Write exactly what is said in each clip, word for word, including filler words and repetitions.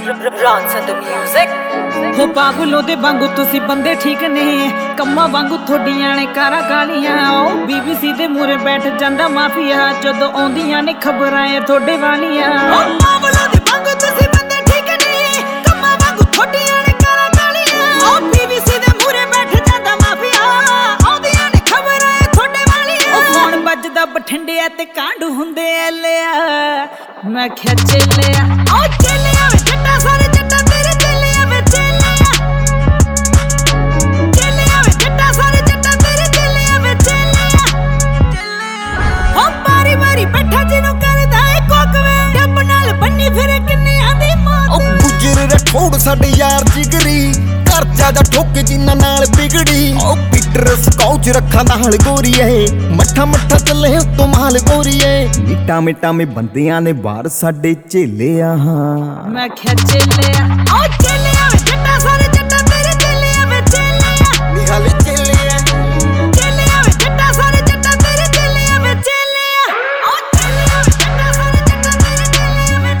Rance and the music ਹੋ ਪਾਗਲੋਂ ਦੇ ਵਾਂਗੂ ਤੁਸੀਂ ਬੰਦੇ ਠੀਕ ਨੇ, ਕੰਮਾਂ ਵਾਂਗੂ ਥੋਡੀਆਂ ਨੇ ਕਾਰਾਂ ਗਾਲੀਆਂ। ਉਹ ਬੀਬੀਸੀ ਦੇ ਮੂਰੇ ਬੈਠ ਜਾਂਦਾ ਮਾਫੀਆ, ਜਦੋਂ ਆਉਂਦੀਆਂ ਨੇ ਖਬਰਾਂ ਇਹ ਥੋੜੇ ਵਾਲੀਆਂ। ਹੋ ਪਾਗਲੋਂ ਦੇ ਵਾਂਗੂ ਤੁਸੀਂ ਬੰਦੇ ਠੀਕ ਨੇ, ਕੰਮਾਂ ਵਾਂਗੂ ਥੋਡੀਆਂ ਨੇ ਕਾਰਾਂ ਗਾਲੀਆਂ। ਉਹ ਬੀਬੀਸੀ ਦੇ ਮੂਰੇ ਬੈਠ ਜਾਂਦਾ ਮਾਫੀਆ, ਆਉਂਦੀਆਂ ਨੇ ਖਬਰਾਂ ਇਹ ਥੋੜੇ ਵਾਲੀਆਂ। ਉਹ ਫੋਨ ਵੱਜਦਾ ਬਠਿੰਡਿਆ ਤੇ ਕਾਂਡ ਹੁੰਦੇ ਐ ਲਿਆ, ਮੈਂ ਕਿਹਾ ਚੇਲਿਆ ਉਹ ਚੇਲਿਆ ਵੇ ਜੱਟਾ ਸਾਰੇ ਜੱਟਾ ਤੇਰੇ ਚੇਲਿਆ ਵੇ ਚੇਲਿਆ, ਚੇਲਿਆ ਵੇ ਜੱਟਾ ਸਾਰੇ ਜੱਟਾ ਤੇਰੇ ਚੇਲਿਆ ਵੇ ਚੇਲਿਆ। ਹੋ ਬਾਰੀ ਬਾਰੀ ਬੈਠਾ ਜਿਹਨੂੰ ਕਰਦਾ ਏ ਕੋਕਵੇ, ਡੱਬ ਨਾਲ ਬੰਨੀ ਫਿਰੇ ਕਿੰਨਿਆਂ ਦੀ ਮੌਤ। ਉਹ ਗੁੱਜਰ ਰਠੌੜ ਸਾਡੇ ਯਾਰ ਜਿਗਰੀ, ਘਰ ਜਾ ਠੋਕ ਜਿੰਨਾ ਨਾਲ ਬਿਗੜੀ। ਉਹ ਪੀਟਰ ਸਕਾਉਚ ਰੱਖਾਂ ਨਾਲ ਗੋਰੀਏ, ਮੱਠਾ ਮੱਠਾ ਚੱਲੇ ਉਤੋਂ ਮਾਲ ਗੋਰੀਏ। ਮਿੱਟਾ ਮਿੱਟਾ ਮੇ ਬੰਦਿਆਂ ਨੇ ਬਾਹਰ ਸਾਡੇ ਚੇਲਿਆ, ਮੈਂ ਕਿਹਾ ਚੇਲਿਆ ਉਹ ਚੇਲਿਆ ਵੇ ਜੱਟਾ ਸਾਰੇ ਜੱਟਾ ਤੇਰੇ ਚੇਲਿਆ ਵੇ ਚੇਲਿਆ, ਨਿਹਾਲ ਚੇਲਿਆ ਚੇਲਿਆ ਵੇ ਜੱਟਾ ਸਾਰੇ ਜੱਟਾ ਤੇਰੇ ਚੇਲਿਆ ਵੇ ਚੇਲਿਆ। ਉਹ ਚੇਲਿਆ ਵੇ ਜੱਟਾ ਸਾਰੇ ਜੱਟਾ ਤੇਰੇ ਚੇਲਿਆ ਵੇ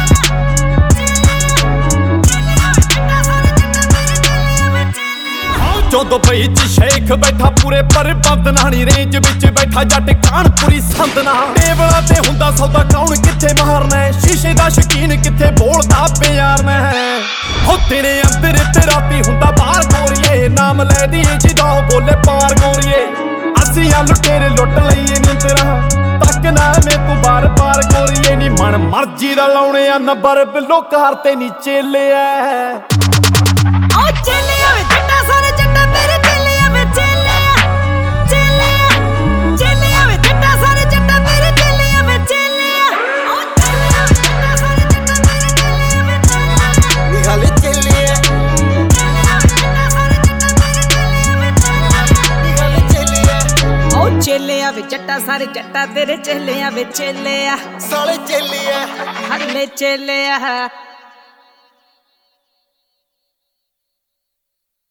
ਜੋ ਦੁਬਈ ਚ ਸ਼ੇਖ ਬੈਠਾ ਪੂਰੇ ਪਰਬੰਦ ਨਾਲੀ ਰੇਂਜ ਵਿੱਚ ਬੈਠਾ ਜੱਟ ਕਾਨਪੁਰੀ ਸੰਦਨਾ। ਟੇਬਲਾਂ ਤੇ ਹੁੰਦਾ ਸੌਦਾ ਕੌਣ ਕਿੱਥੇ ਮਾਰਨਾ, ਸ਼ੀਸ਼ੇ ਦਾ ਸ਼ਕੀਨ ਕਿੱਥੇ ਬੋਲਦਾ ਪਿਆਰ ਨਾ। ਹੋ ਤੇਰੇ ਅੰਦਰ ਤੇ ਰਾਤੀ ਹੁੰਦਾ ਬਾਹਰ ਗੋਰੀਏ, ਨਾਮ ਲੈ ਦੀ ਜਦੋਂ ਬੋਲੇ ਪਾਰ ਗੋਰੀਏ। ਅਸੀਂ ਆ ਲੁਟੇਰੇ ਲੁੱਟ ਲਈਏ ਨੀ ਤੇਰਾ, ਤੱਕ ਨਾ ਮੇ ਤੂੰ ਬਾਰ ਬਾਰ ਗੋਰੀਏ। ਨੀ ਮਨ ਮਰਜੀ ਦਾ ਲਾਉਣੇ ਆ ਨੰਬਰ ਬਿੱਲੋ ਕਾਰ ਤੇ ਨੀ ਚੇਲਿਆ। ਉਹ ਚੇਲਿਆ ਵੇ ਜੱਟਾ ਸਾਰੇ ਜੱਟਾ ਤੇਰੇ ਚੇਲਿਆ ਵੇ ਚੇਲਿਆ, ਚੇਲਿਆ ਚੇਲਿਆ ਵੇ ਜੱਟਾ ਸਾਰੇ ਜੱਟਾ ਤੇਰੇ ਚੇਲਿਆ ਵੇ ਚੇਲਿਆ। ਉਹ ਚੇਲਿਆ ਵੇ ਜੱਟਾ ਸਾਰੇ ਜੱਟਾ ਤੇਰੇ ਚੇਲਿਆ ਵੇ ਚੇਲਿਆ, ਨਿਹਾਲ ਚੇਲਿਆ ਚੇਲਿਆ ਵੇ ਜੱਟਾ ਸਾਰੇ ਜੱਟਾ ਤੇਰੇ ਚੇਲਿਆ ਵੇ ਚੇਲਿਆ, ਨਿਹਾਲ ਚੇਲਿਆ ਉਹ ਚੇਲਿਆ ਵੇ ਜੱਟਾ ਸਾਰੇ ਜੱਟਾ ਤੇਰੇ ਚੇਲਿਆ ਵੇ ਚੇਲਿਆ, ਸਾਲੇ ਚੇਲਿਆ ਹਰਲੇ ਚੇਲਿਆ।